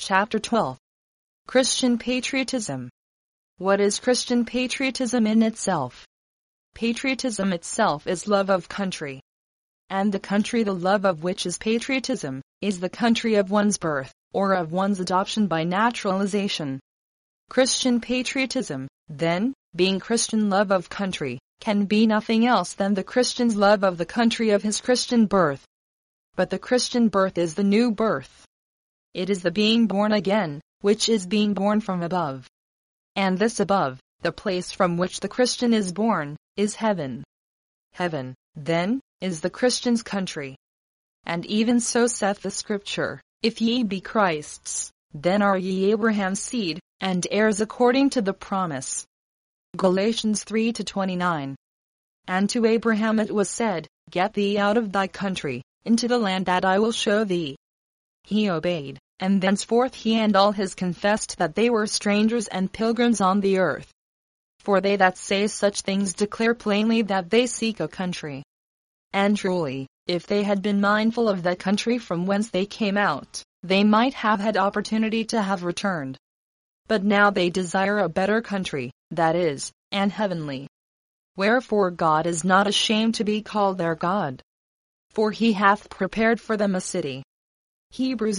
Chapter 12. Christian Patriotism. What is Christian patriotism in itself? Patriotism itself is love of country. And the country the love of which is patriotism, is the country of one's birth, or of one's adoption by naturalization. Christian patriotism, then, being Christian love of country, can be nothing else than the Christian's love of the country of his Christian birth. But the Christian birth is the new birth. It is the being born again, which is being born from above. And this above, the place from which the Christian is born, is heaven. Heaven, then, is the Christian's country. And even so saith the Scripture, If ye be Christ's, then are ye Abraham's seed, and heirs according to the promise. Galatians 3:29. And to Abraham it was said, Get thee out of thy country, into the land that I will show thee. He obeyed, and thenceforth he and all his confessed that they were strangers and pilgrims on the earth. For they that say such things declare plainly that they seek a country. And truly, if they had been mindful of that country from whence they came out, they might have had opportunity to have returned. But now they desire a better country, that is, an heavenly. Wherefore God is not ashamed to be called their God. For he hath prepared for them a city. Hebrews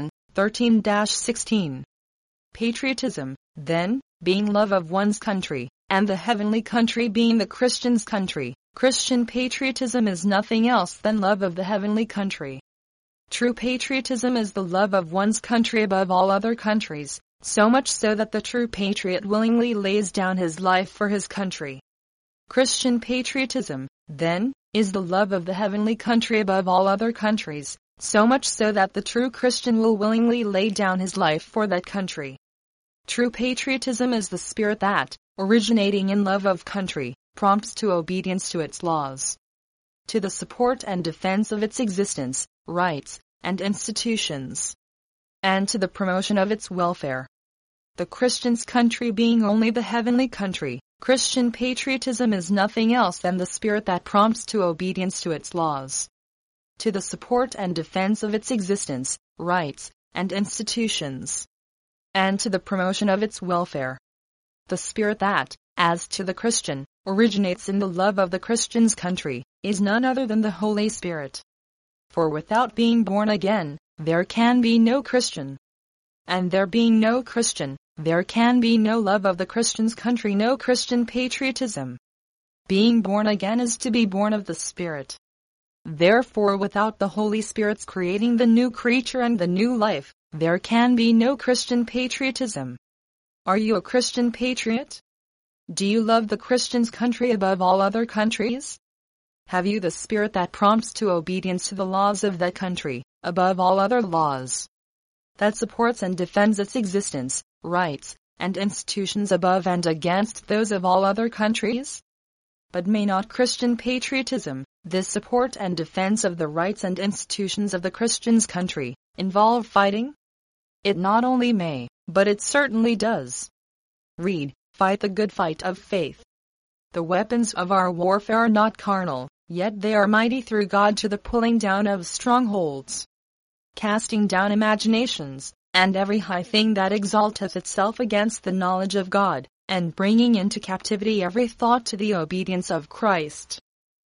11:13-16. Patriotism, then, being love of one's country, and the heavenly country being the Christian's country, Christian patriotism is nothing else than love of the heavenly country. True patriotism is the love of one's country above all other countries, so much so that the true patriot willingly lays down his life for his country. Christian patriotism, then, is the love of the heavenly country above all other countries, so much so that the true Christian will willingly lay down his life for that country. True patriotism is the spirit that, originating in love of country, prompts to obedience to its laws, to the support and defense of its existence, rights, and institutions, and to the promotion of its welfare. The Christian's country being only the heavenly country, Christian patriotism is nothing else than the spirit that prompts to obedience to its laws, to the support and defense of its existence, rights, and institutions, and to the promotion of its welfare. The spirit that, as to the Christian, originates in the love of the Christian's country, is none other than the Holy Spirit. For without being born again, there can be no Christian. And there being no Christian, there can be no love of the Christian's country, no Christian patriotism. Being born again is to be born of the Spirit. Therefore, without the Holy Spirit's creating the new creature and the new life, there can be no Christian patriotism. Are you a Christian patriot? Do you love the Christian's country above all other countries? Have you the spirit that prompts to obedience to the laws of that country, above all other laws? That supports and defends its existence, rights, and institutions above and against those of all other countries? But may not Christian patriotism, this support and defense of the rights and institutions of the Christian's country, involve fighting? It not only may, but it certainly does. Read, Fight the good fight of faith. The weapons of our warfare are not carnal, yet they are mighty through God to the pulling down of strongholds, casting down imaginations, and every high thing that exalteth itself against the knowledge of God, and bringing into captivity every thought to the obedience of Christ.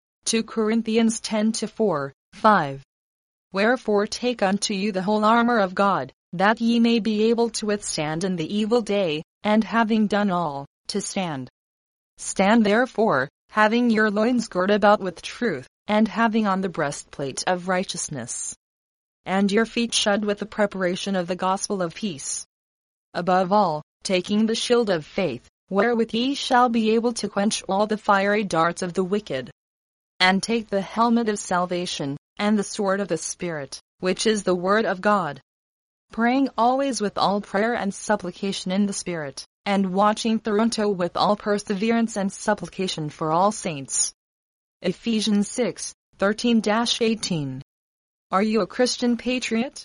2 Corinthians 10:4, 5. Wherefore take unto you the whole armor of God, that ye may be able to withstand in the evil day, and having done all, to stand. Stand therefore, having your loins girt about with truth, and having on the breastplate of righteousness, and your feet shod with the preparation of the gospel of peace. Above all, taking the shield of faith, wherewith ye shall be able to quench all the fiery darts of the wicked. And take the helmet of salvation, and the sword of the Spirit, which is the word of God. Praying always with all prayer and supplication in the Spirit, and watching thereunto with all perseverance and supplication for all saints. Ephesians 6:13-18. Are you a Christian patriot?